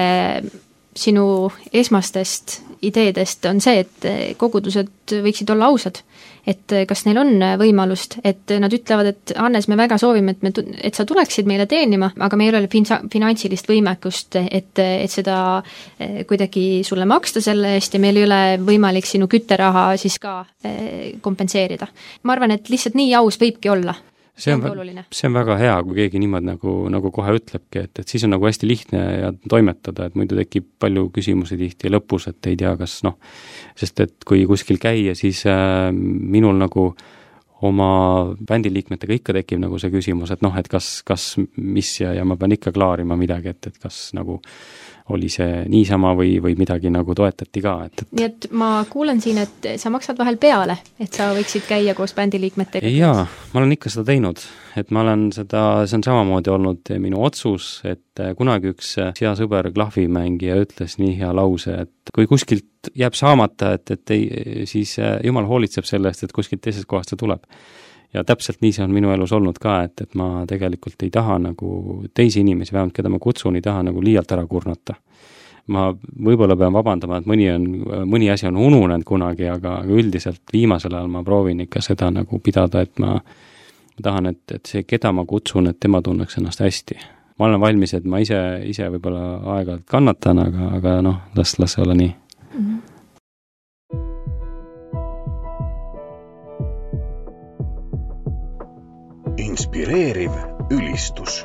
sinu esmastest ideedest on see, et kogudused võiksid olla ausad, et kas neil on võimalust, et nad ütlevad, et Hannes, me väga soovime, et, me, et sa tuleksid meile teenima, aga meil ei ole finsa, finantsilist võimekust, et, et seda kuidagi sulle maksta selle eest ja meil ei ole võimalik sinu kütteraha siis ka kompenseerida. Ma arvan, et lihtsalt nii aus võibki olla. See on, see on väga hea, kui keegi niimoodi nagu, nagu kohe ütlebki, et, et siis on nagu hästi lihtne ja toimetada, et muidu tekib palju küsimusi tihti lõpus, et ei tea, kas noh, sest et kui kuskil käia, siis äh, minul nagu oma bändiliikmetega ikka tekib nagu see küsimus, et noh, et kas, kas mis ja, ja ma pean ikka klaarima midagi, et, et kas nagu oli see niisama või, või midagi nagu toetati ka. Et, et... Nii et ma kuulen siin, et sa maksad vahel peale, et sa võiksid käia koos bändiliikmetega. Jaa, ma olen ikka seda teinud, et ma olen seda, see on samamoodi olnud minu otsus, et kunagi üks hea sõber klahvimängija ütles nii hea lause, et kui kuskilt jääb saamata, et, et ei, siis Jumal hoolitseb selle eest, et kuskilt teisest kohast see tuleb. Ja täpselt nii see on minu elus olnud ka, et, et ma tegelikult ei taha nagu teisi inimesi, vähemalt keda ma kutsun, ei taha nagu liialt ära kurnata. Ma võib-olla pean vabandama, et mõni, on, mõni asi on ununenud kunagi, aga üldiselt viimasel ajal ma proovin ikka seda nagu pidada, et ma, ma tahan, et, et see, keda ma kutsun, et tema tunneks ennast hästi. Ma olen valmis, et ma ise, ise võib-olla aeg-ajalt kannatan, aga, aga noh, las, las olla nii. Mm-hmm. Inspireeriv ülistus.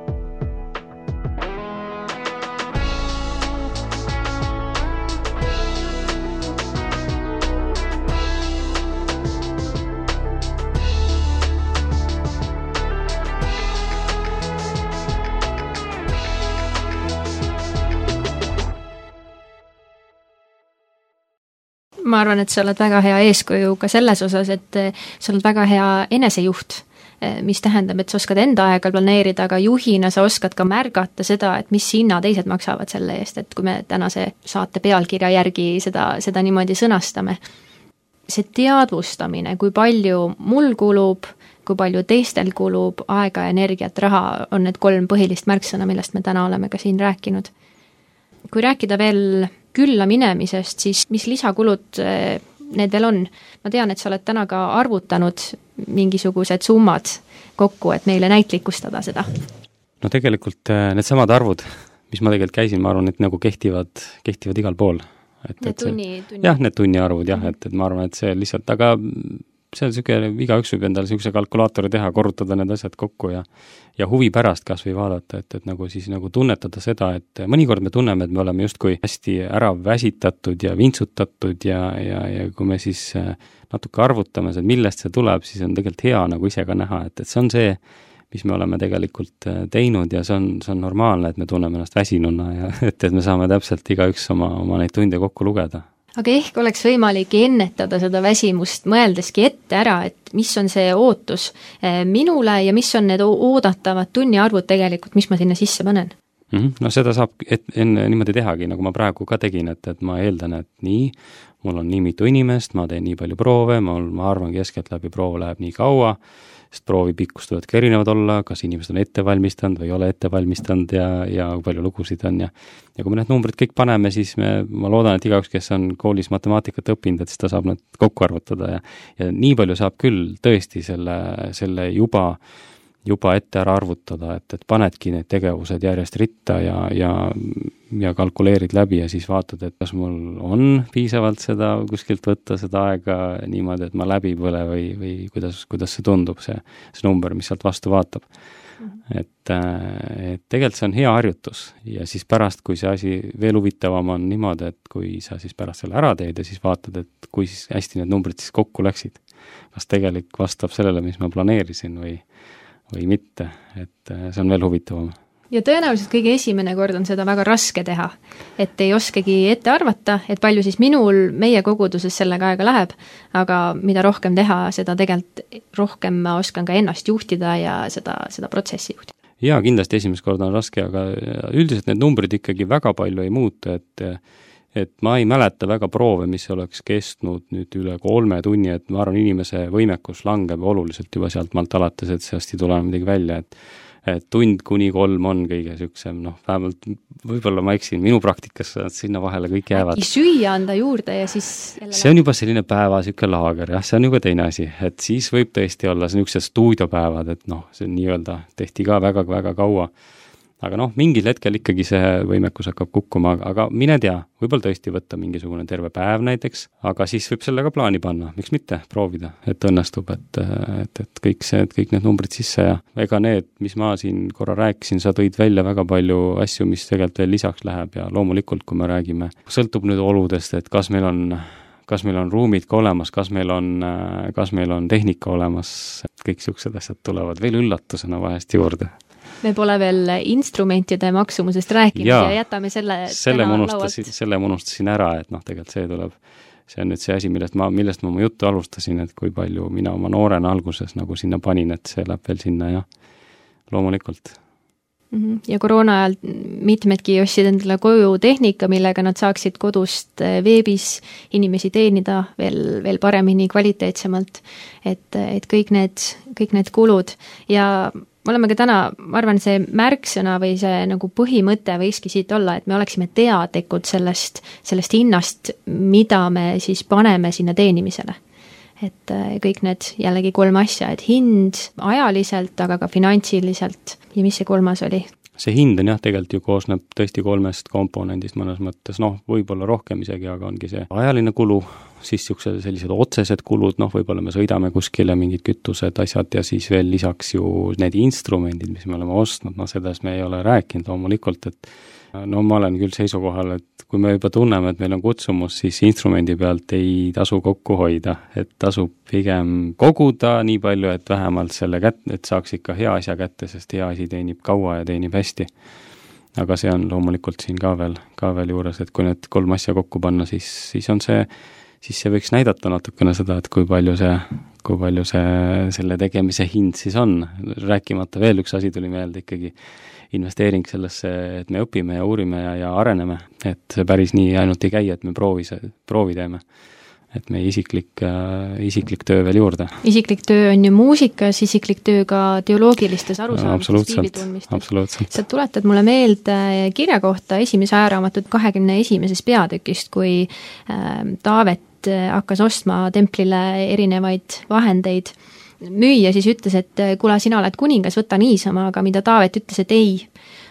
Ma arvan, et sa oled väga hea eeskuju ka selles osas, et sa oled väga hea enesejuht, mis tähendab, et sa oskad enda aega planeerida, aga juhina sa oskad ka märgata seda, et mis hinna teised maksavad selle eest, et kui me tänase saate pealkirja järgi seda, seda niimoodi sõnastame. See teadvustamine, kui palju mul kulub, kui palju teistel kulub, aega, energiat, raha on need kolm põhilist märksõna, millest me täna oleme ka siin rääkinud. Kui rääkida veel külla minemisest, siis mis lisakulud need veel on? Ma tean, et sa oled täna ka arvutanud mingisugused summad kokku, et meile näitlikustada seda. No tegelikult need samad arvud, mis ma tegelikult käisin, ma arvan, et nagu kehtivad, kehtivad igal pool. Et, need et tunni, see, tunni. Jah, need tunniarvud, jah, et, et ma arvan, et see lihtsalt, aga see on niisugune, igaüks võib endale niisuguse kalkulaatori teha, korrutada need asjad kokku ja ja huvi pärast kas või vaadata, et, et nagu siis nagu tunnetada seda, et mõnikord me tunneme, et me oleme justkui hästi ära väsitatud ja vintsutatud ja, ja, ja kui me siis natuke arvutame, et millest see tuleb, siis on tegelikult hea nagu ise ka näha, et, et see on see, mis me oleme tegelikult teinud ja see on, see on normaalne, et me tunneme ennast väsinuna ja et, et me saame täpselt igaüks oma, oma neid tunde kokku lugeda. Aga ehk oleks võimalik ennetada seda väsimust, mõeldeski ette ära, et mis on see ootus minule ja mis on need oodatavad tunniarvud tegelikult, mis ma sinna sisse panen? Mm-hmm. No seda saab et, enne niimoodi tehagi, nagu ma praegu ka tegin, et, et ma eeldan, et nii, mul on nii mitu inimest, ma teen nii palju proove, ma, ma arvan, keskelt läbi proov läheb nii kaua, sest proovi pikkust võivad ka erinevad olla, kas inimesed on ette valmistanud või ei ole ette valmistanud ja, ja palju lugusid on ja ja kui me need numbrid kõik paneme, siis me, ma loodan, et igaüks, kes on koolis matemaatikat õppinud, et siis ta saab need kokku arvutada ja ja nii palju saab küll tõesti selle, selle juba juba ette ära arvutada, et, et panedki need tegevused järjest ritta ja, ja, ja kalkuleerid läbi ja siis vaatad, et kas mul on piisavalt seda kuskilt võtta seda aega niimoodi, et ma läbi põle või, või kuidas, kuidas see tundub, see, see number, mis sealt vastu vaatab. Mm-hmm. Et, et tegelikult see on hea harjutus ja siis pärast, kui see asi veel huvitavam on niimoodi, et kui sa siis pärast selle ära teed ja siis vaatad, et kui siis hästi need numbrid siis kokku läksid, kas tegelik vastab sellele, mis ma planeerisin või või mitte, et see on veel huvitavam. Ja tõenäoliselt kõige esimene kord on seda väga raske teha, et ei oskagi ette arvata, et palju siis minul meie koguduses sellega aega läheb, aga mida rohkem teha, seda tegelikult rohkem ma oskan ka ennast juhtida ja seda, seda protsessi juhtida. Jaa, kindlasti esimest korda on raske, aga üldiselt need numbrid ikkagi väga palju ei muuta, et et ma ei mäleta väga proove, mis oleks kestnud nüüd üle kolme tunni, et ma arvan, inimese võimekus langeb oluliselt juba sealt maalt alates, et seast ei tule midagi välja, et et tund kuni kolm on kõige niisugusem, noh, vähemalt võib-olla ma eksin, minu praktikas sinna vahele kõik jäävad. Äkki süüa anda juurde ja siis jälle see on juba selline päeva, niisugune laager, jah, see on juba teine asi, et siis võib tõesti olla niisugused stuudiopäevad, et noh, see nii-öelda tehti ka väga-väga kaua. Aga noh, mingil hetkel ikkagi see võimekus hakkab kukkuma, aga mine tea, võib-olla tõesti võtta mingisugune terve päev näiteks, aga siis võib selle ka plaani panna, miks mitte, proovida, et õnnestub, et, et, et kõik see, et kõik need numbrid sisse ja ega need, mis ma siin korra rääkisin, sa tõid välja väga palju asju, mis tegelikult veel lisaks läheb ja loomulikult, kui me räägime, sõltub nüüd oludest, et kas meil on kas meil on ruumid ka olemas, kas meil on, kas meil on tehnika olemas, kõik niisugused asjad tulevad veel üllatusena vahest juurde. Me pole veel instrumentide maksumusest rääkinud ja, ja jätame selle selle unustasin, selle unustasin ära, et noh, tegelikult see tuleb, see on nüüd see asi, millest ma, millest ma oma juttu alustasin, et kui palju mina oma noorena alguses nagu sinna panin, et see läheb veel sinna ja loomulikult. Ja koroona ajal mitmedki ostsid endale koju tehnika, millega nad saaksid kodust veebis inimesi teenida veel, veel paremini, kvaliteetsemalt, et, et kõik need, kõik need kulud ja me oleme ka täna, ma arvan, see märksõna või see nagu põhimõte võikski siit olla, et me oleksime teadlikud sellest, sellest hinnast, mida me siis paneme sinna teenimisele. Et kõik need jällegi kolm asja, et hind ajaliselt, aga ka finantsiliselt ja mis see kolmas oli? See hind on jah, tegelikult ju koosneb tõesti kolmest komponendist mõnes mõttes, noh, võib-olla rohkem isegi, aga ongi see ajaline kulu, siis niisugused sellised otsesed kulud, noh, võib-olla me sõidame kuskile mingid kütused, asjad ja siis veel lisaks ju need instrumendid, mis me oleme ostnud, noh, sellest me ei ole rääkinud loomulikult, et no ma olen küll seisukohal, et kui me juba tunneme, et meil on kutsumus, siis instrumendi pealt ei tasu kokku hoida, et tasub pigem koguda nii palju, et vähemalt selle kätte, et saaks ikka hea asja kätte, sest hea asi teenib kaua ja teenib hästi. Aga see on loomulikult siin ka veel, ka veel juures, et kui need kolm asja kokku panna, siis, siis on see, siis see võiks näidata natukene seda, et kui palju see, kui palju see, selle tegemise hind siis on. Rääkimata veel üks asi tuli meelde ikkagi, investeering sellesse, et me õpime ja uurime ja, ja areneme, et see päris nii ainult ei käi, et me proovi, proovi teeme. Et meie isiklik, äh, isiklik töö veel juurde. Isiklik töö on ju muusikas, isiklik töö ka teoloogilistes arusaamistes, piiblitundmistes. Absoluutselt. Sa tuletad mulle meelde kirja kohta esimese ajaraamatut kahekümne esimeses peatükist, kui äh, Taavet hakkas ostma templile erinevaid vahendeid. Müüja siis ütles, et kuule, sina oled kuningas, võta niisama, aga mida Taavet ütles, et ei,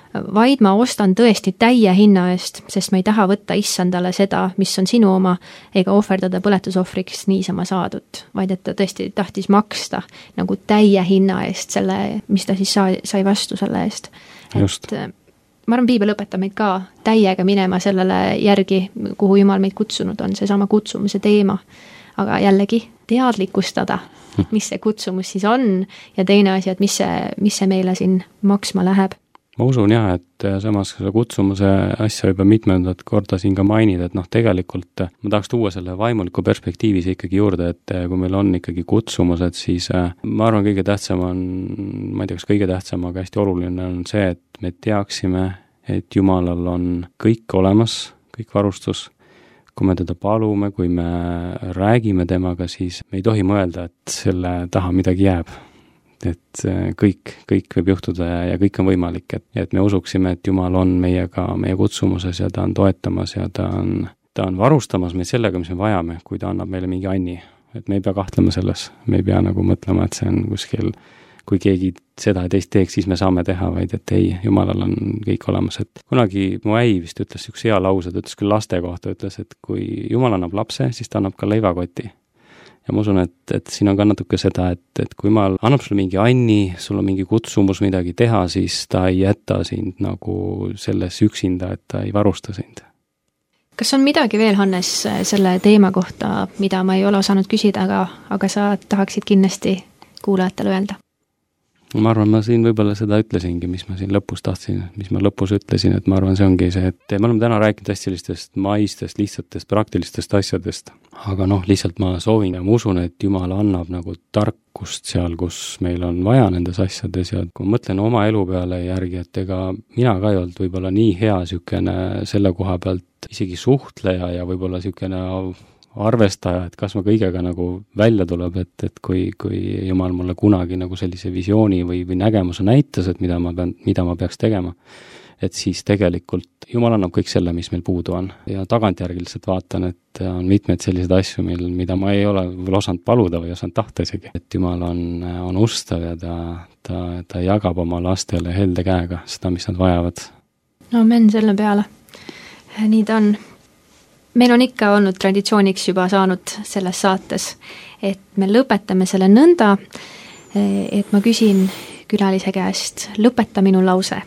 vaid ma ostan tõesti täie hinna eest, sest ma ei taha võtta issandale seda, mis on sinu oma, ega ohverdada põletusohvriks niisama saadud, vaid et ta tõesti tahtis maksta nagu täie hinna eest selle, mis ta siis sai, sai vastu selle eest. Just. Et ma arvan, piibel õpetab meid ka täiega minema sellele järgi, kuhu Jumal meid kutsunud on, see sama kutsumise teema. Aga jällegi teadlikustada, mis see kutsumus siis on ja teine asi, et mis see, mis see meile siin maksma läheb. Ma usun jah, et samas see kutsumuse asja juba mitmendat korda siin ka mainida, et noh, tegelikult ma tahaks tuua selle vaimuliku perspektiivi ikkagi juurde, et kui meil on ikkagi kutsumused, siis ma arvan, kõige tähtsam on, ma ei tea, kas kõige tähtsam, aga hästi oluline on see, et me teaksime, et Jumalal on kõik olemas, kõik varustus. Kui me teda palume, kui me räägime temaga, siis me ei tohi mõelda, et selle taha midagi jääb. Et kõik, kõik võib juhtuda ja, ja kõik on võimalik, et, et me usuksime, et Jumal on meiega, meie kutsumuses ja ta on toetamas ja ta on, ta on varustamas meid sellega, mis me vajame, kui ta annab meile mingi anni. Et me ei pea kahtlema selles, me ei pea nagu mõtlema, et see on kuskil, kui keegi seda ja teist teeks, siis me saame teha, vaid et ei, Jumalal on kõik olemas. Et kunagi mu äi vist ütles üks hea lause, ta ütles küll laste kohta, ütles, et kui Jumal annab lapse, siis ta annab ka leivakoti. Ja ma usun, et, et siin on ka natuke seda, et, et kui Jumal annab sulle mingi anni, sul on mingi kutsumus midagi teha, siis ta ei jäta sind nagu selles üksinda, et ta ei varusta sind. Kas on midagi veel, Hannes, selle teema kohta, mida ma ei ole osanud küsida, aga, aga sa tahaksid kindlasti kuulajatele öelda? Ma arvan, ma siin võib-olla seda ütlesingi, mis ma siin lõpus tahtsin, mis ma lõpus ütlesin, et ma arvan, see ongi see, et me oleme täna rääkinud hästi sellistest maistest, lihtsatest, praktilistest asjadest, aga noh, lihtsalt ma soovin ja ma usun, et Jumal annab nagu tarkust seal, kus meil on vaja nendes asjades ja kui ma mõtlen oma elu peale järgi, et ega mina ka ei olnud võib-olla nii hea sükene selle koha pealt isegi suhtleja ja võib-olla sükene arvestaja, et kas ma kõigega nagu välja tuleb, et, et kui, kui Jumal mulle kunagi nagu sellise visiooni või, või nägemuse näitas, et mida ma pean, mida ma peaks tegema, et siis tegelikult Jumal annab kõik selle, mis meil puudu on. Ja tagantjärgi lihtsalt vaatan, et on mitmeid selliseid asju, mil, mida ma ei ole veel osanud paluda või osanud tahta isegi. Et Jumal on, on ustav ja ta, ta, ta jagab oma lastele helde käega seda, mis nad vajavad. No amen selle peale. Nii ta on. Meil on ikka olnud traditsiooniks juba saanud selles saates, et me lõpetame selle nõnda, et ma küsin külalise käest, lõpeta minu lause.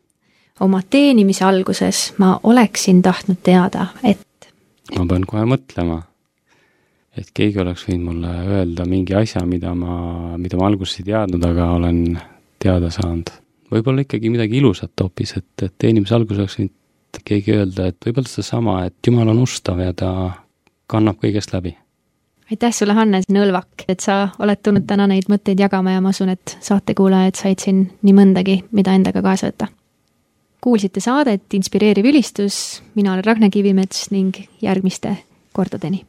Oma teenimise alguses ma oleksin tahtnud teada, et... Ma pean kohe mõtlema, et keegi oleks võinud mulle öelda mingi asja, mida ma, mida ma alguses ei teadnud, aga olen teada saanud. Võib-olla ikkagi midagi ilusat hoopis, et, et teenimise alguses oleks võinud keegi öelda, et võib-olla seda sama, et Jumal on ustav ja ta kannab kõigest läbi. Aitäh sulle, Hannes Nõlvak, et sa oled tulnud täna neid mõtteid jagama ja ma usun, et saatekuulajad said siin nii mõndagi, mida endaga kaasa võtta. Kuulsite saadet Inspireeriv ülistus, mina olen Ragne Kivimets ning järgmiste kordadeni.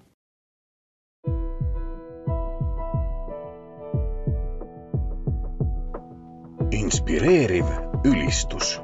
Inspireeriv ülistus.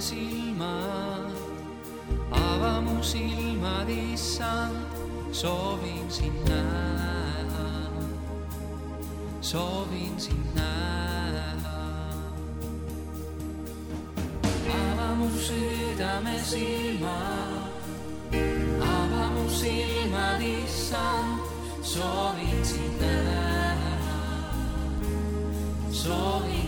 silmad, ava mu silmad, issand, soovin sind näha, soovin sind näha. Ava mu südame silmad, ava mu silmad, issand, soovin sind näha, soovin